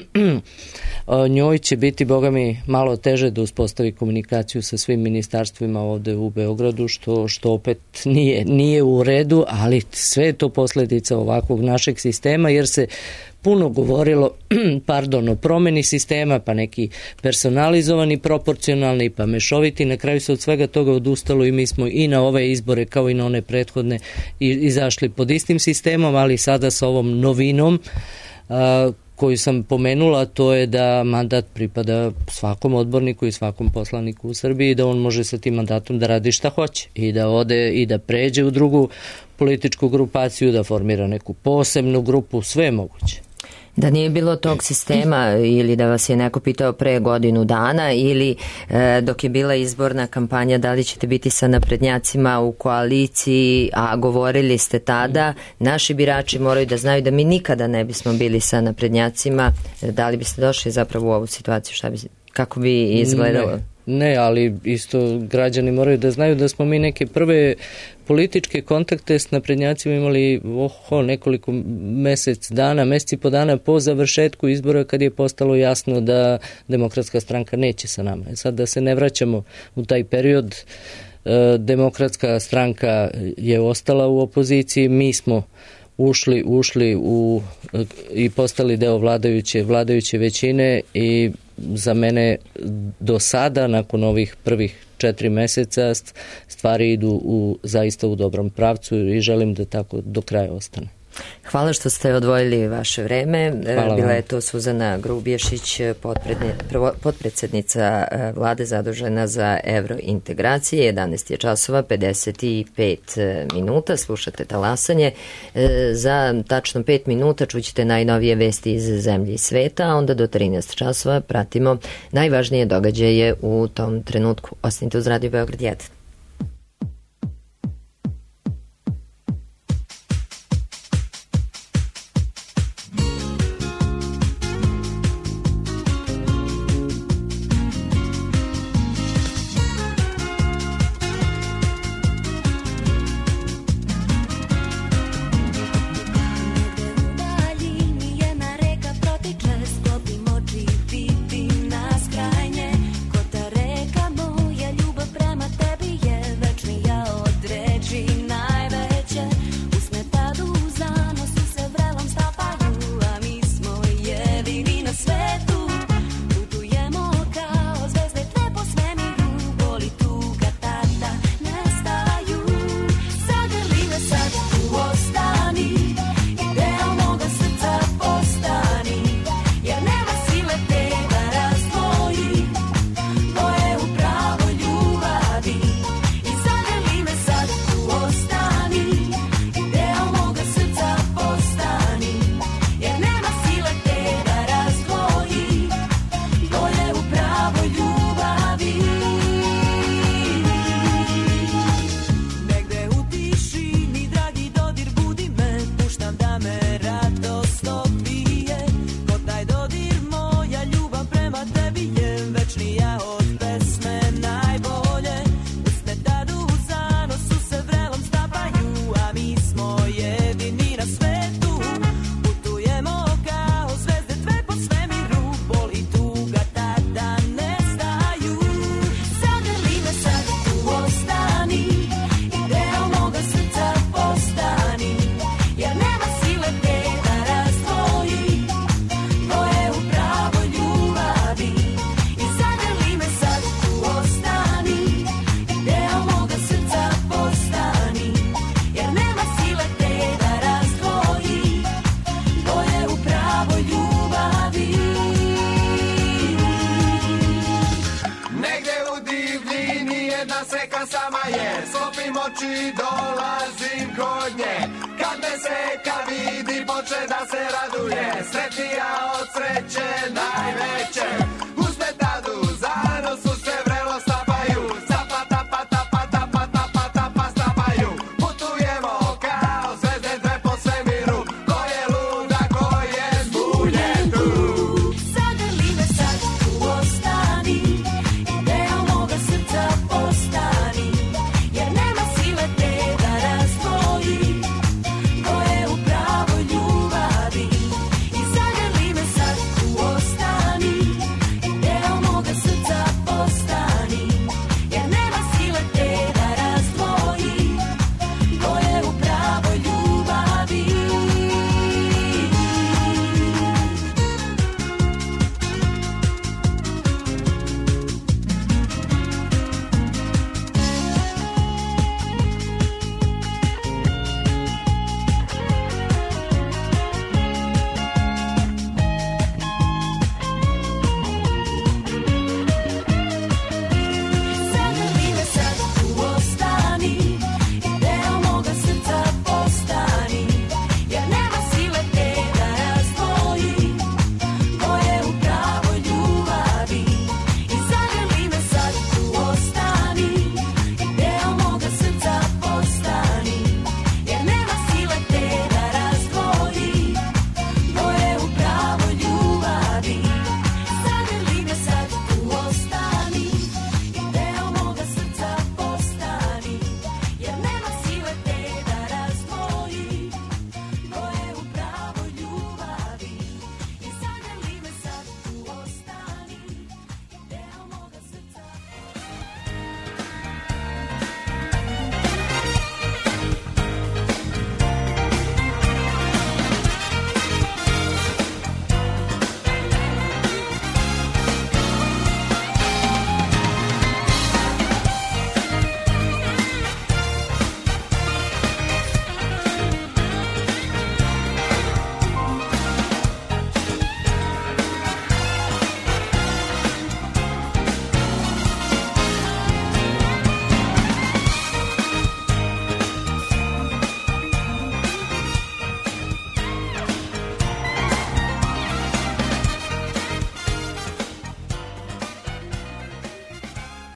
njoj će biti, boga mi, malo teže da uspostavi komunikaciju sa svim ministarstvima ovde u Beogradu, što, što opet nije, nije u redu, ali sve je to posledica ovakvog našeg sistema, jer se puno govorilo pardon, o promeni sistema, pa neki personalizovani, proporcionalni, pa mešoviti. Na kraju se od svega toga odustalo i mi smo i na ove izbore kao i na one prethodne izašli pod istim sistemom, ali sada sa ovom novinom a, koju sam pomenula, to je da mandat pripada svakom odborniku i svakom poslaniku u Srbiji i da on može sa tim mandatom da radi šta hoće i da ode i da pređe u drugu političku grupaciju, da formira neku posebnu grupu, sve je moguće. Da nije bilo tog sistema ili da vas je neko pitao pre godinu dana ili e, dok je bila izborna kampanja da li ćete biti sa naprednjacima u koaliciji, a govorili ste tada, naši birači moraju da znaju da mi nikada ne bismo bili sa naprednjacima, da li biste došli zapravo u ovu situaciju, šta bi, kako bi izgledalo? Ne. Ne, ali isto građani moraju da znaju da smo mi neke prve političke kontakte s naprednjacima imali oho, nekoliko mesec dana, mesec i po dana po završetku izbora kad je postalo jasno da Demokratska stranka neće sa nama. Sad da se ne vraćamo u taj period, Demokratska stranka je ostala u opoziciji, mi smo ušli, ušli u, i postali deo vladajuće, vladajuće većine i za mene do sada, nakon ovih prvih četiri meseca, stvari idu u, zaista u dobrom pravcu i želim da tako do kraja ostane. Hvala što ste odvojili vaše vreme. Hvala Bila vam. je to Suzana Grubješić, potpredsednica vlade zadužena za evrointegracije. jedanaest je časova, pedeset pet minuta. Slušate Talasanje. Za tačno pet minuta čućete najnovije vesti iz zemlje i sveta, a onda do trinaest časova pratimo najvažnije događaje u tom trenutku. Ostanite uz Radio Beograd jedan. Sretnija od sreće najveće.